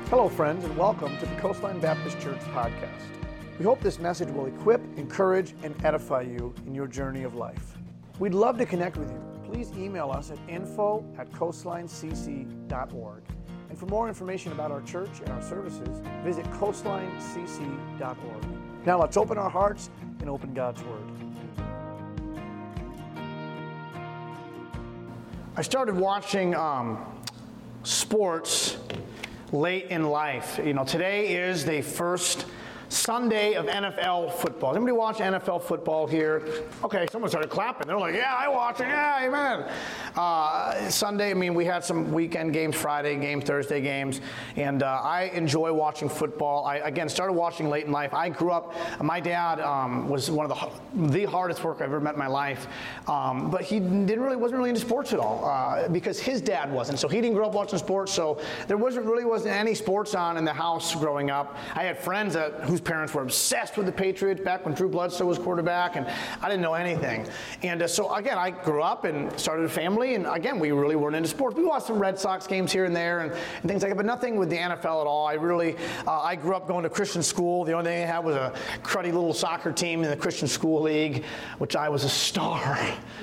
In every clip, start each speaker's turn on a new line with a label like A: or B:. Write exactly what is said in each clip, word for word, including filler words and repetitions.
A: Hello, friends, and welcome to the Coastline Baptist Church podcast. We hope this message will equip, encourage, and edify you in your journey of life. We'd love to connect with you. Please email us at info at coastline c c dot org. And for more information about our church and our services, visit coastline c c dot org. Now let's open our hearts and open God's Word. I started watching um, sports late in life. You know, today is the first Sunday of N F L football. Does anybody watch N F L football here? Okay, someone started clapping. They're like, yeah, I watch it. Yeah, amen. Uh, Sunday, I mean, we had some weekend games, Friday games, Thursday games, and uh, I enjoy watching football. I, again, started watching late in life. I grew up, my dad um, was one of the the hardest worker I've ever met in my life, um, but he didn't really, wasn't really into sports at all uh, because his dad wasn't. So he didn't grow up watching sports, so there wasn't really wasn't any sports on in the house growing up. I had friends that whose parents were obsessed with the Patriots back when Drew Bledsoe was quarterback, and I didn't know anything. And uh, so, again, I grew up and started a family, and again, we really weren't into sports. We watched some Red Sox games here and there and, and things like that, but nothing with the N F L at all. I really, uh, I grew up going to Christian school. The only thing they had was a cruddy little soccer team in the Christian school league, which I was a star.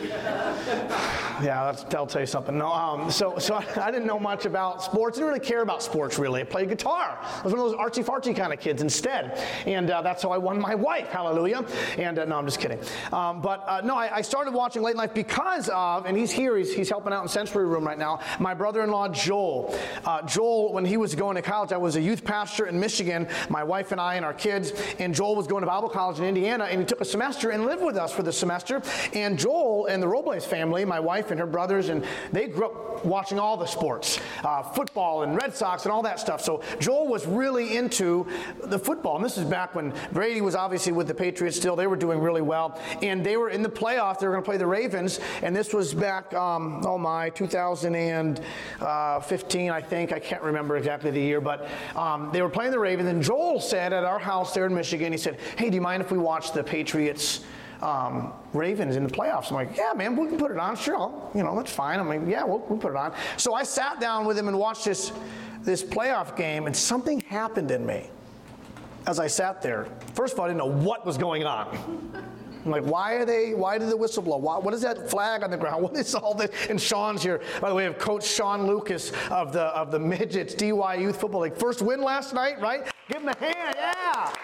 A: Yeah, that's, that'll tell you something. No, um, so so I, I didn't know much about sports. I didn't really care about sports, really. I played guitar. I was one of those artsy-fartsy kind of kids instead. And uh, that's how I won my wife, hallelujah. And uh, no, I'm just kidding. Um, but uh, no, I, I started watching Late Life because of, and he's here, he's, he's helping out in Sensory Room right now, my brother-in-law, Joel. Uh, Joel, when he was going to college, I was a youth pastor in Michigan, my wife and I and our kids, and Joel was going to Bible college in Indiana, and he took a semester and lived with us for the semester. And Joel and the Robles family, my wife and her brothers, and they grew up watching all the sports, uh, football and Red Sox and all that stuff. So Joel was really into the football, and this is back when Brady was obviously with the Patriots still. They were doing really well, and they were in the playoffs. They were going to play the Ravens, and this was back, um, oh my, two thousand fifteen, I think. I can't remember exactly the year, but um, they were playing the Ravens, and Joel said at our house there in Michigan, he said, hey, do you mind if we watch the Patriots Um, Ravens in the playoffs? I'm like, yeah, man, we can put it on. Sure, I'll, you know, that's fine. I'm like, yeah, we'll, we'll put it on. So I sat down with him and watched this, this playoff game, and something happened in me as I sat there. First of all, I didn't know what was going on. I'm like, why are they, why did the whistle blow? Why, what is that flag on the ground? What is all this? And Sean's here. By the way, I have Coach Sean Lucas of the, of the Midgets D Y Youth Football League. First win last night, right? Give him a hand, yeah.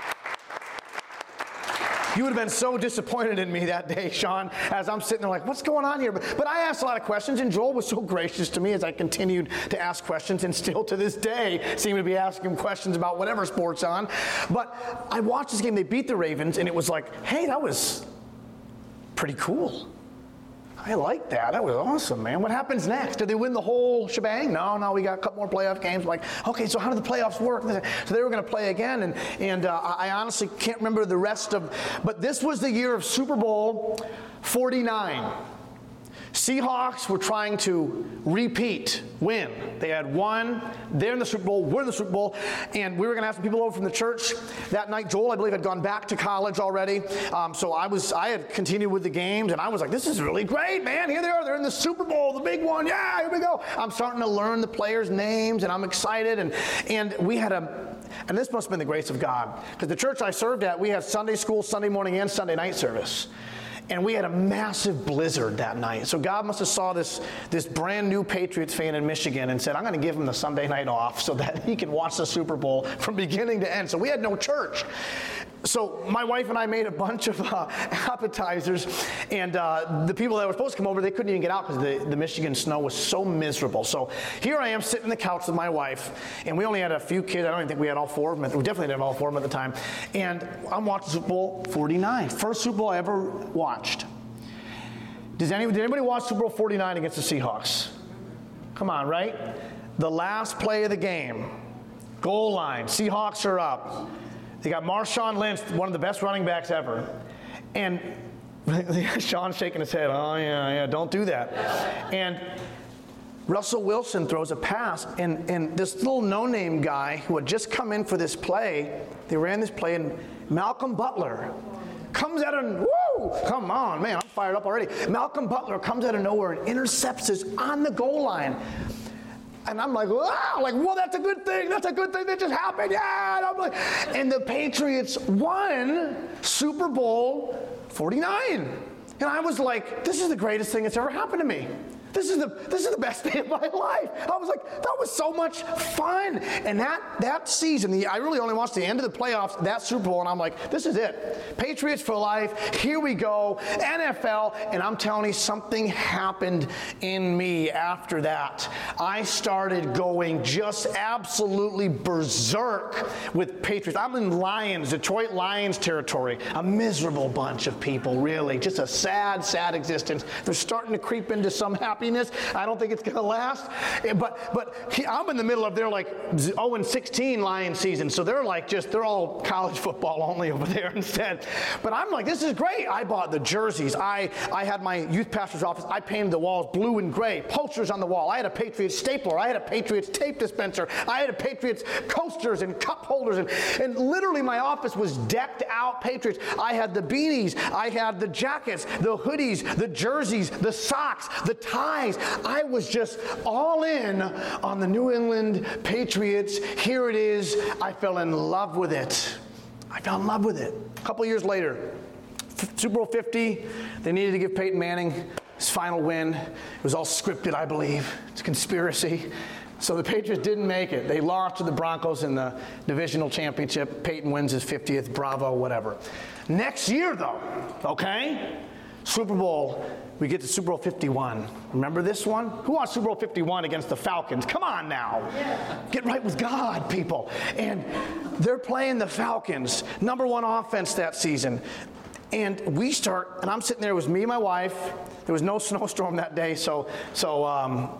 A: You would have been so disappointed in me that day, Sean, as I'm sitting there like, what's going on here? But, but I asked a lot of questions, and Joel was so gracious to me as I continued to ask questions, and still to this day seem to be asking questions about whatever sport's on. But I watched this game. They beat the Ravens, and it was like, hey, that was pretty cool. I like that. That was awesome, man. What happens next? Did they win the whole shebang? No, no, we got a couple more playoff games. I'm like, okay, so how do the playoffs work? So they were going to play again, and, and uh, I honestly can't remember the rest of, but this was the year of Super Bowl forty-nine. Seahawks were trying to repeat, win. They had won. They're in the Super Bowl. We're in the Super Bowl. And we were going to have some people over from the church that night. Joel, I believe, had gone back to college already. Um, so I was, I had continued with the games, and I was like, this is really great, man. Here they are. They're in the Super Bowl, the big one. Yeah, here we go. I'm starting to learn the players' names, and I'm excited. And, and we had a, and this must have been the grace of God, because the church I served at, we had Sunday school, Sunday morning, and Sunday night service. And we had a massive blizzard that night. So God must have saw this, this brand new Patriots fan in Michigan and said, I'm going to give him the Sunday night off so that he can watch the Super Bowl from beginning to end. So we had no church. So my wife and I made a bunch of uh, appetizers, and uh, the people that were supposed to come over, they couldn't even get out because the, the Michigan snow was so miserable. So here I am sitting on the couch with my wife, and we only had a few kids. I don't even think we had all four of them. We definitely didn't have all four of them at the time. And I'm watching Super Bowl forty-nine. First Super Bowl I ever watched. Does any, did anybody watch Super Bowl forty-nine against the Seahawks? Come on, right? The last play of the game. Goal line. Seahawks are up. They got Marshawn Lynch, one of the best running backs ever. And Sean's shaking his head. Oh, yeah, yeah, don't do that. And Russell Wilson throws a pass, and, and this little no-name guy who had just come in for this play, they ran this play, and Malcolm Butler comes out of, woo, come on, man, I'm fired up already. Malcolm Butler comes out of nowhere and intercepts us on the goal line. And I'm like, wow, like, well, that's a good thing. That's a good thing that just happened. Yeah. And I'm like, and the Patriots won Super Bowl forty-nine. And I was like, this is the greatest thing that's ever happened to me. This is the this is the best day of my life. I was like, that was so much fun. And that that season, the, I really only watched the end of the playoffs, that Super Bowl, and I'm like, this is it. Patriots for life. Here we go. N F L. And I'm telling you, something happened in me after that. I started going just absolutely berserk with Patriots. I'm in Lions, Detroit Lions territory. A miserable bunch of people, really. Just a sad, sad existence. They're starting to creep into some happiness. I don't think it's going to last. But but he, I'm in the middle of their like oh and sixteen Lions season. So they're like just, they're all college football only over there instead. But I'm like, this is great. I bought the jerseys. I, I had my youth pastor's office. I painted the walls blue and gray. Posters on the wall. I had a Patriots stapler. I had a Patriots tape dispenser. I had a Patriots coasters and cup holders. And, and literally my office was decked out Patriots. I had the beanies. I had the jackets, the hoodies, the jerseys, the socks, the ties. I was just all in on the New England Patriots. Here it is. I fell in love with it. I fell in love with it. A couple years later, Super Bowl fifty, they needed to give Peyton Manning his final win. It was all scripted, I believe. It's a conspiracy. So the Patriots didn't make it. They lost to the Broncos in the divisional championship. Peyton wins his fiftieth. Bravo, whatever. Next year, though, okay, Super Bowl, we get to Super Bowl fifty-one. Remember this one? Who wants Super Bowl fifty-one against the Falcons? Come on now. Yeah. Get right with God, people. And they're playing the Falcons, number one offense that season. And we start, and I'm sitting there, it was me and my wife. There was no snowstorm that day, so so um,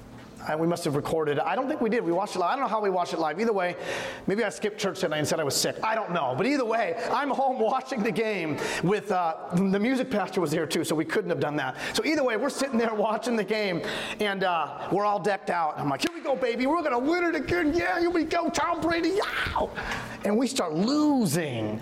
A: I, we must have recorded it. I don't think we did. We watched it live. I don't know how we watched it live. Either way, maybe I skipped church that night and said I was sick. I don't know. But either way, I'm home watching the game with, uh, the music pastor was there too, so we couldn't have done that. So either way, we're sitting there watching the game, and uh, we're all decked out. I'm like, here we go, baby. We're going to win it again. Yeah, here we go, Tom Brady. Yeah. And we start losing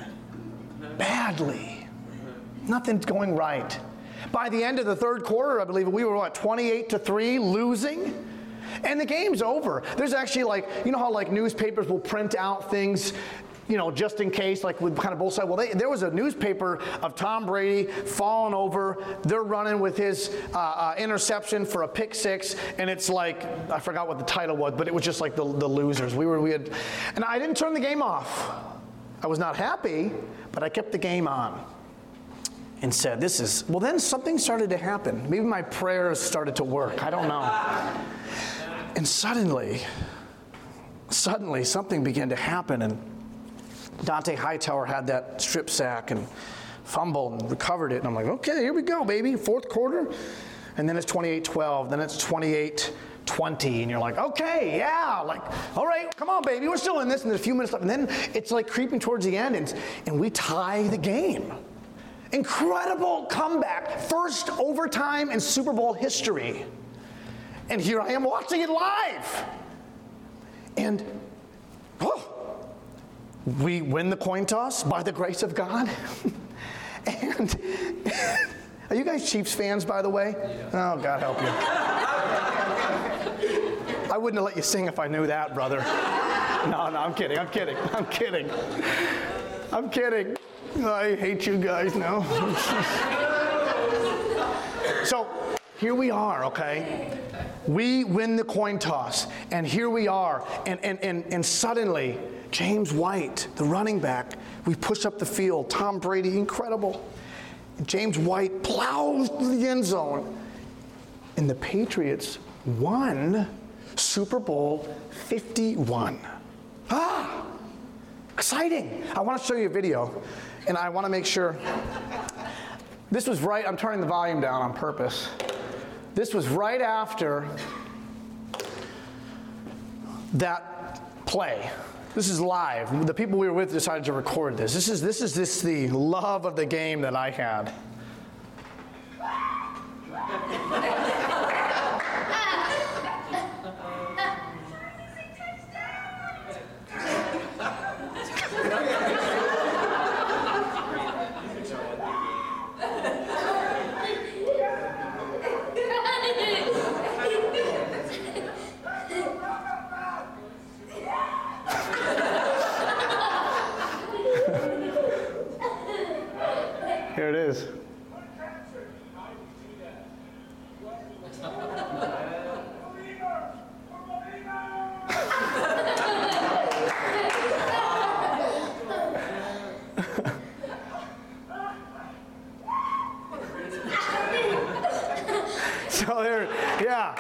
A: badly. Nothing's going right. By the end of the third quarter, I believe we were, what, twenty-eight to three, losing? And the game's over. There's actually like, you know how like newspapers will print out things, you know, just in case, like with kind of both sides. Well, they, there was a newspaper of Tom Brady falling over. They're running with his uh, uh, interception for a pick six, and it's like, I forgot what the title was, but it was just like the, the losers. We were, we had, and I didn't turn the game off. I was not happy, but I kept the game on. And said, this is, well, then something started to happen. Maybe my prayers started to work. I don't know. And suddenly, suddenly something began to happen. And Dante Hightower had that strip sack and fumbled and recovered it. And I'm like, okay, here we go, baby. Fourth quarter. And then it's twenty-eight twelve. Then it's twenty-eight twenty. And you're like, okay, yeah. Like, all right, come on, baby. We're still in this. And there's a few minutes left. And then it's like creeping towards the end. And, and we tie the game. Incredible comeback. First overtime in Super Bowl history. And here I am watching it live. And oh, we win the coin toss by the grace of God. And are you guys Chiefs fans, by the way? Yeah. Oh, God help you. I wouldn't have let you sing if I knew that, brother. No, no, I'm kidding. I'm kidding. I'm kidding. I'm kidding. I hate you guys now. So here we are, okay? We win the coin toss, and here we are. And, and, and, and suddenly, James White, the running back, we push up the field. Tom Brady, incredible. And James White plows the end zone. And the Patriots won Super Bowl fifty-one. Ah! Exciting. I want to show you a video. And I want to make sure, this was right, I'm turning the volume down on purpose. This was right after that play. This is live. The people we were with decided to record this. This is this is this the love of the game that I had. Here it is. So there, yeah,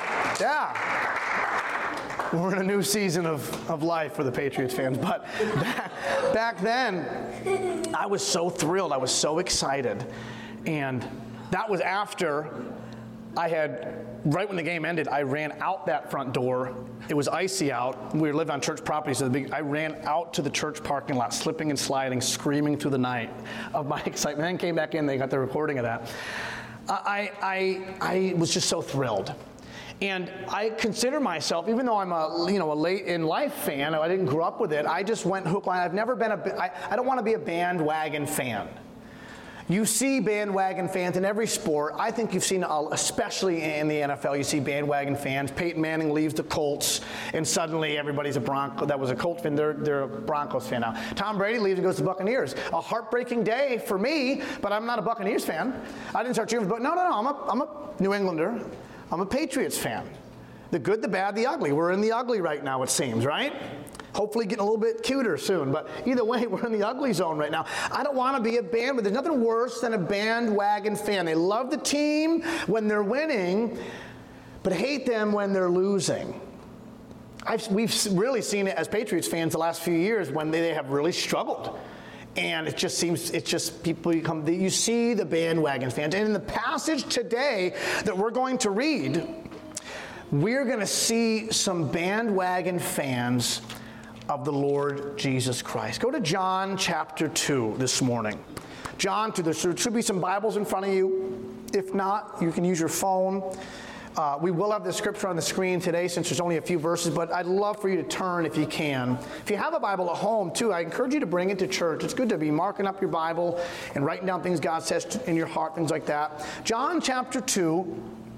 A: yeah. We're in a new season of, of life for the Patriots fans. But back, back then, I was so thrilled. I was so excited. And that was after I had, right when the game ended, I ran out that front door. It was icy out. We lived on church property, so the big, I ran out to the church parking lot, slipping and sliding, screaming through the night of my excitement. Then came back in, they got the recording of that. I, I, I was just so thrilled. And I consider myself, even though I'm a, you know, a late in life fan, I didn't grow up with it, I just went hook, line. I've never been a, I, I don't want to be a bandwagon fan. You see bandwagon fans in every sport. I think you've seen, especially in the N F L, you see bandwagon fans. Peyton Manning leaves the Colts, and suddenly everybody's a Bronco. That was a Colts fan. They're, they're a Broncos fan now. Tom Brady leaves and goes to Buccaneers. A heartbreaking day for me, but I'm not a Buccaneers fan. I didn't start cheering for, but no, no, no. I'm a, I'm a New Englander. I'm a Patriots fan. The good, the bad, the ugly. We're in the ugly right now, it seems, right? Hopefully getting a little bit cuter soon. But either way, we're in the ugly zone right now. I don't want to be a band, but there's nothing worse than a bandwagon fan. They love the team when they're winning, but hate them when they're losing. I've, we've really seen it as Patriots fans the last few years when they, they have really struggled. And it just seems, it's just people become, you see the bandwagon fans. And in the passage today that we're going to read, we're going to see some bandwagon fans of the Lord Jesus Christ. Go to John chapter two this morning. John two, there should be some Bibles in front of you. If not, you can use your phone. Uh, we will have the scripture on the screen today since there's only a few verses, but I'd love for you to turn if you can. If you have a Bible at home, too, I encourage you to bring it to church. It's good to be marking up your Bible and writing down things God says in your heart, things like that. John chapter two.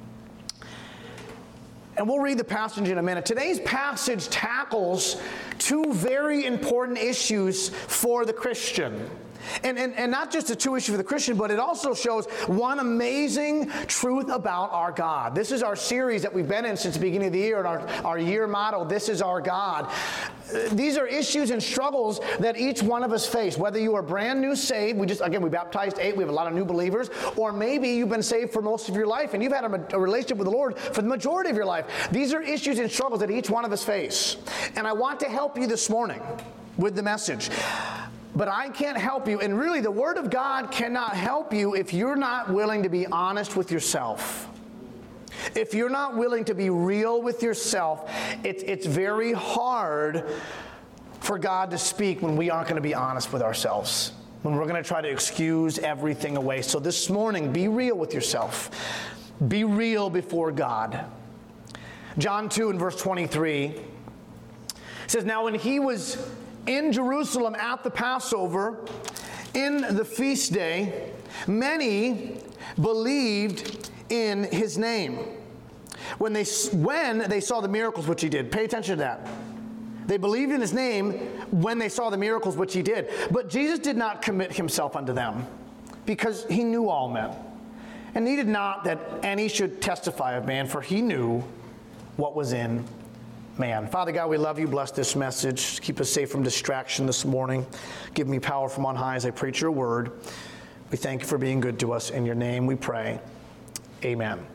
A: And we'll read the passage in a minute. Today's passage tackles two very important issues for the Christian. And, and, and not just the two issues for the Christian, but it also shows one amazing truth about our God. This is our series that we've been in since the beginning of the year, and our, our year motto, This is Our God. These are issues and struggles that each one of us face. Whether you are brand new saved, we just, again, we baptized eight, we have a lot of new believers, or maybe you've been saved for most of your life and you've had a, a relationship with the Lord for the majority of your life. These are issues and struggles that each one of us face. And I want to help you this morning with the message. But I can't help you, and really the Word of God cannot help you if you're not willing to be honest with yourself. If you're not willing to be real with yourself, it's, it's very hard for God to speak when we aren't going to be honest with ourselves, when we're going to try to excuse everything away. So this morning, be real with yourself. Be real before God. John two and verse twenty-three says, Now when he was in Jerusalem at the Passover, in the feast day, many believed in his name. When they, when they saw the miracles which he did. Pay attention to that. They believed in his name when they saw the miracles which he did. But Jesus did not commit himself unto them, because he knew all men, and needed not that any should testify of man, for he knew what was in man. Father God, we love you. Bless this message. Keep us safe from distraction this morning. Give me power from on high as I preach your word. We thank you for being good to us. In your name we pray. Amen.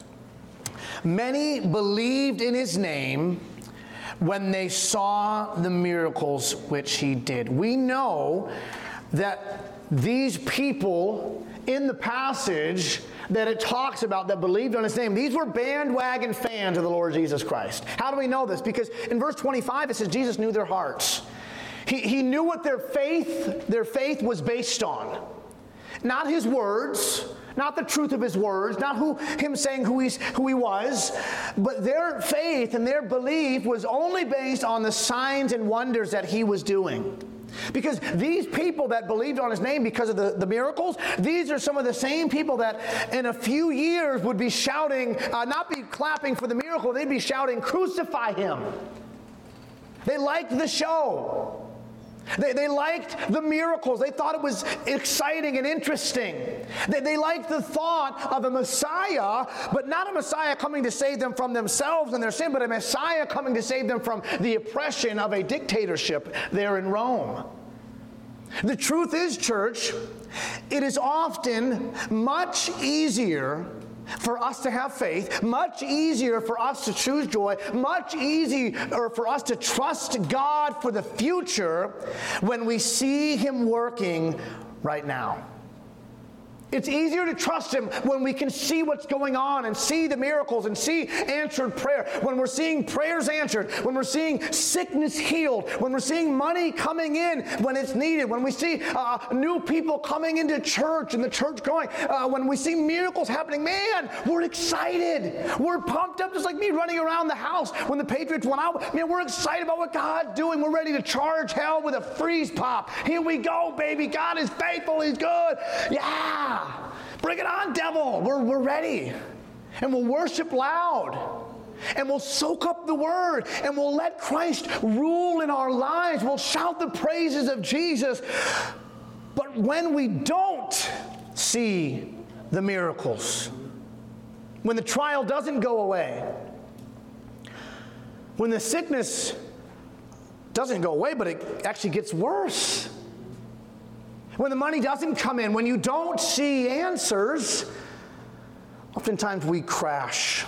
A: Many believed in his name when they saw the miracles which he did. We know that these people in the passage that it talks about that believed on his name, these were bandwagon fans of the Lord Jesus Christ. How do we know this? Because in verse twenty-five it says Jesus knew their hearts. He, he knew what their faith, their faith was based on. Not his words, not the truth of his words, not who him saying who, he's, who he was, but their faith and their belief was only based on the signs and wonders that he was doing. Because these people that believed on his name because of the, the miracles, these are some of the same people that in a few years would be shouting, uh, not be clapping for the miracle, they'd be shouting, crucify him. They liked the show. They, they liked the miracles. They thought it was exciting and interesting. They, they liked the thought of a Messiah, but not a Messiah coming to save them from themselves and their sin, but a Messiah coming to save them from the oppression of a dictatorship there in Rome. The truth is, church, it is often much easier for us to have faith, much easier for us to choose joy, much easier for us to trust God for the future when we see Him working right now. It's easier to trust Him when we can see what's going on and see the miracles and see answered prayer. When we're seeing prayers answered, when we're seeing sickness healed, when we're seeing money coming in when it's needed, when we see uh, new people coming into church and the church growing, uh, when we see miracles happening, man, we're excited. We're pumped up just like me running around the house when the Patriots went out. Man, we're excited about what God's doing. We're ready to charge hell with a freeze pop. Here we go, baby. God is faithful. He's good. Yeah. Bring it on, devil. We're, we're ready. And we'll worship loud. And we'll soak up the word. And we'll let Christ rule in our lives. We'll shout the praises of Jesus. But when we don't see the miracles, when the trial doesn't go away, when the sickness doesn't go away, but it actually gets worse, when the money doesn't come in, when you don't see answers, oftentimes we crash.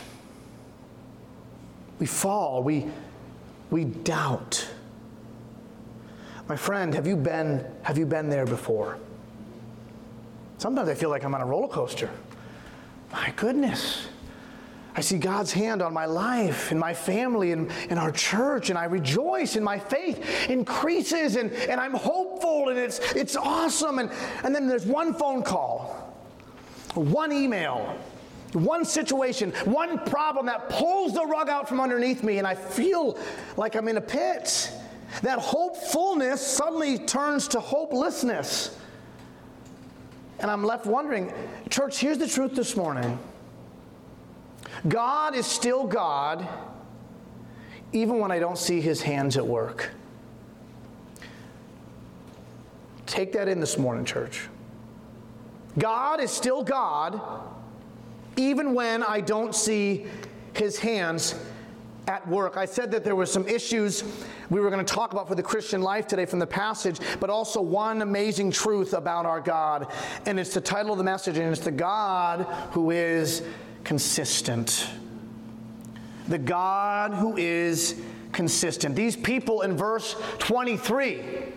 A: We fall. We, we doubt. My friend, have you been, have you been there before? Sometimes I feel like I'm on a roller coaster. My goodness. I see God's hand on my life and my family and, and our church, and I rejoice, and my faith increases, and, and I'm hopeful, and it's it's awesome. And, and then there's one phone call, one email, one situation, one problem that pulls the rug out from underneath me, and I feel like I'm in a pit. That hopefulness suddenly turns to hopelessness. And I'm left wondering, church, here's the truth this morning. God is still God, even when I don't see His hands at work. Take that in this morning, church. God is still God, even when I don't see His hands at work. I said that there were some issues we were going to talk about for the Christian life today from the passage, but also one amazing truth about our God. And it's the title of the message, and it's the God who is consistent. The God who is consistent. These people in verse twenty-three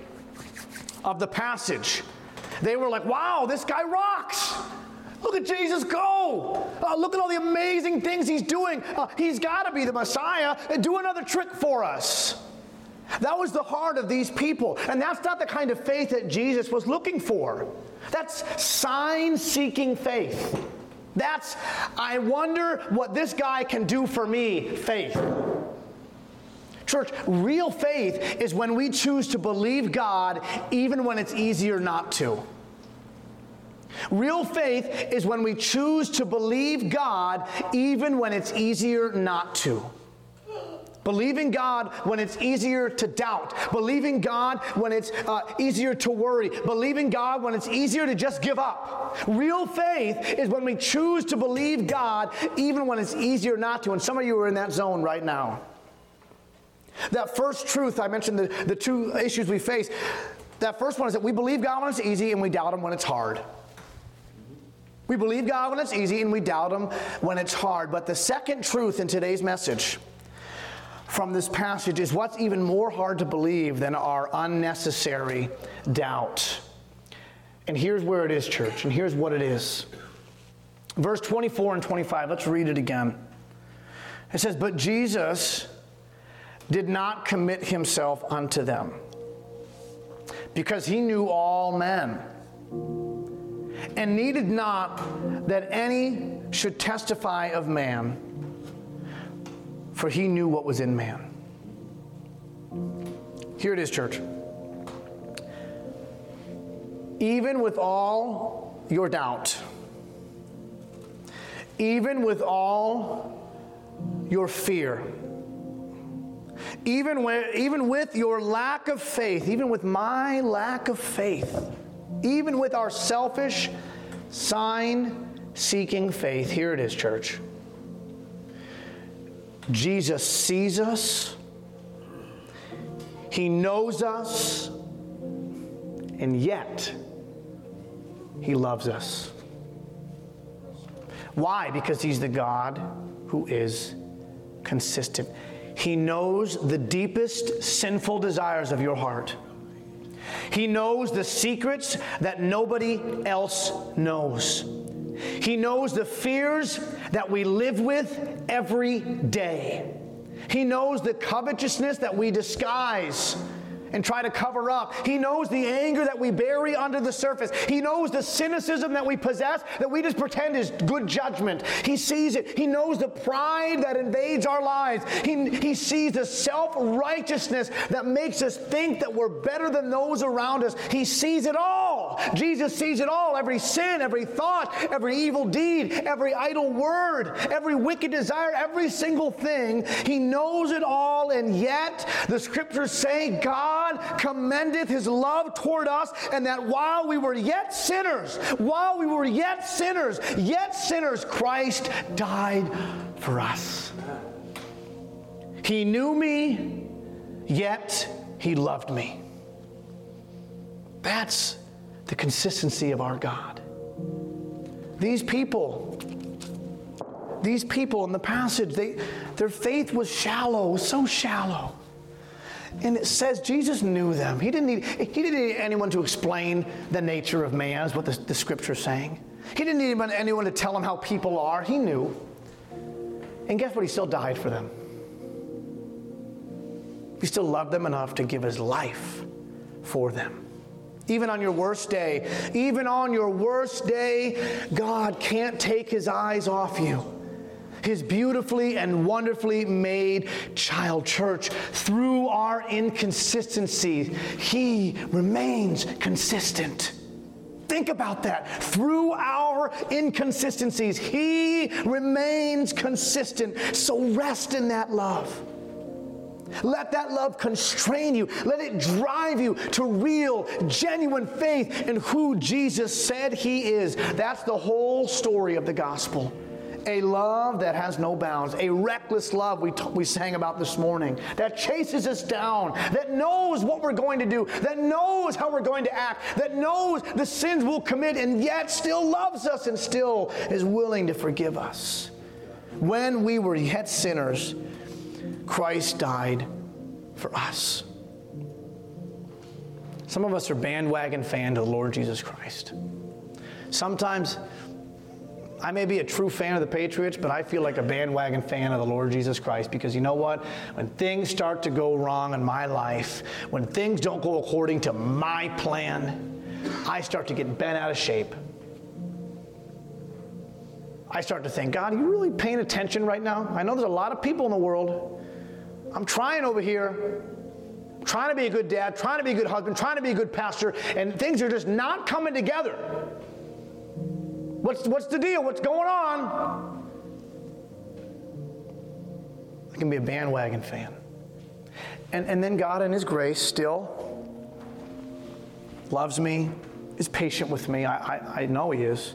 A: of the passage, they were like, wow, this guy rocks. Look at Jesus go. Uh, look at all the amazing things He's doing. Uh, he's got to be the Messiah. And do another trick for us. That was the heart of these people. And that's not the kind of faith that Jesus was looking for. That's sign-seeking faith. That's, I wonder what this guy can do for me, faith. Church, real faith is when we choose to believe God even when it's easier not to. Real faith is when we choose to believe God even when it's easier not to. Believing God when it's easier to doubt. Believing God when it's uh, easier to worry. Believing God when it's easier to just give up. Real faith is when we choose to believe God even when it's easier not to. And some of you are in that zone right now. That first truth, I mentioned the, the two issues we face. That first one is that we believe God when it's easy and we doubt Him when it's hard. We believe God when it's easy and we doubt Him when it's hard. But the second truth in today's message from this passage is what's even more hard to believe than our unnecessary doubt. And here's where it is, church, and here's what it is. Verse twenty-four and twenty-five, let's read it again. It says, "But Jesus did not commit Himself unto them, because He knew all men, and needed not that any should testify of man, for He knew what was in man." Here it is, church. Even with all your doubt, even with all your fear, Even with, even with your lack of faith, even with my lack of faith, even with our selfish, sign-seeking faith, here it is, church. Jesus sees us. He knows us. And yet, He loves us. Why? Because He's the God who is consistent. He knows the deepest sinful desires of your heart. He knows the secrets that nobody else knows. He knows the fears that we live with every day. He knows the covetousness that we disguise and try to cover up. He knows the anger that we bury under the surface. He knows the cynicism that we possess that we just pretend is good judgment. He sees it. He knows the pride that invades our lives. He, he sees the self-righteousness that makes us think that we're better than those around us. He sees it all. Jesus sees it all. Every sin, every thought, every evil deed, every idle word, every wicked desire, every single thing. He knows it all, and yet the Scriptures say God commendeth His love toward us, and that while we were yet sinners, while we were yet sinners, yet sinners, Christ died for us. He knew me, yet He loved me. That's the consistency of our God. These people, these people in the passage, they, their faith was shallow, so shallow. And it says Jesus knew them. He didn't need, he didn't need anyone to explain the nature of man, is what the, the Scripture's saying. He didn't need anyone to tell him how people are. He knew. And guess what? He still died for them. He still loved them enough to give His life for them. Even on your worst day, even on your worst day, God can't take His eyes off you. His beautifully and wonderfully made child. Church, through our inconsistency, He remains consistent. Think about that. Through our inconsistencies, He remains consistent. So rest in that love. Let that love constrain you. Let it drive you to real, genuine faith in who Jesus said He is. That's the whole story of the gospel. A love that has no bounds, a reckless love we, t- we sang about this morning, that chases us down, that knows what we're going to do, that knows how we're going to act, that knows the sins we'll commit, and yet still loves us and still is willing to forgive us. When we were yet sinners, Christ died for us. Some of us are bandwagon fans of the Lord Jesus Christ. Sometimes I may be a true fan of the Patriots, but I feel like a bandwagon fan of the Lord Jesus Christ, because you know what? When things start to go wrong in my life, when things don't go according to my plan, I start to get bent out of shape. I start to think, God, are you really paying attention right now? I know there's a lot of people in the world. I'm trying over here, trying to be a good dad, trying to be a good husband, trying to be a good pastor, and things are just not coming together. What's, what's the deal? What's going on? I can be a bandwagon fan. And, and then God in His grace still loves me, is patient with me. I, I, I know He is.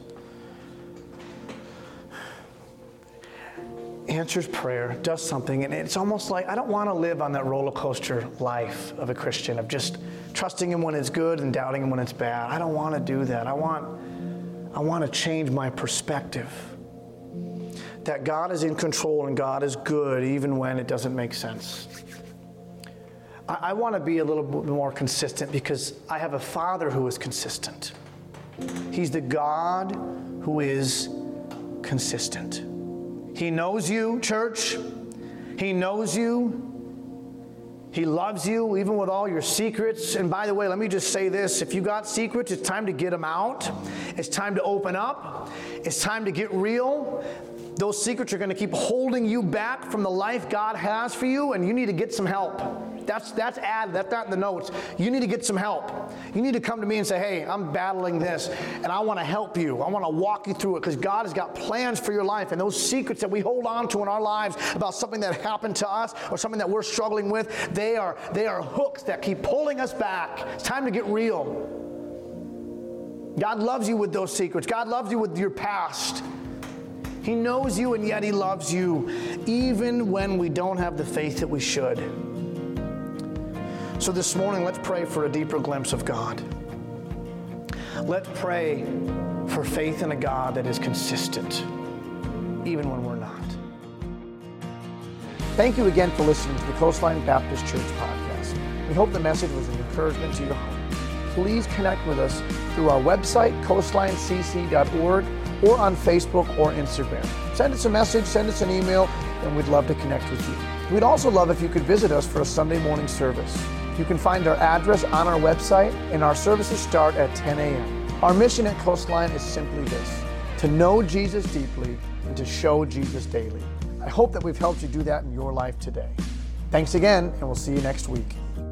A: Answers prayer, does something. And it's almost like I don't want to live on that roller coaster life of a Christian, of just trusting Him when it's good and doubting Him when it's bad. I don't want to do that. I want... I want to change my perspective. That God is in control and God is good even when it doesn't make sense. I, I want to be a little bit more consistent because I have a Father who is consistent. He's the God who is consistent. He knows you, church. He knows you. He loves you even with all your secrets. And by the way, let me just say this. If you got secrets, it's time to get them out. It's time to open up. It's time to get real. Those secrets are going to keep holding you back from the life God has for you, and you need to get some help. That's that's added. That's not in the notes. You need to get some help. You need to come to me and say, hey, I'm battling this, and I want to help you. I want to walk you through it because God has got plans for your life. And those secrets that we hold on to in our lives about something that happened to us or something that we're struggling with, they are, they are hooks that keep pulling us back. It's time to get real. God loves you with those secrets. God loves you with your past. He knows you, and yet He loves you even when we don't have the faith that we should. So this morning, let's pray for a deeper glimpse of God. Let's pray for faith in a God that is consistent, even when we're not. Thank you again for listening to the Coastline Baptist Church podcast. We hope the message was an encouragement to your heart. Please connect with us through our website, coastline c c dot org, or on Facebook or Instagram. Send us a message, send us an email, and we'd love to connect with you. We'd also love if you could visit us for a Sunday morning service. You can find our address on our website, and our services start at ten a.m. Our mission at Coastline is simply this: to know Jesus deeply and to show Jesus daily. I hope that we've helped you do that in your life today. Thanks again, and we'll see you next week.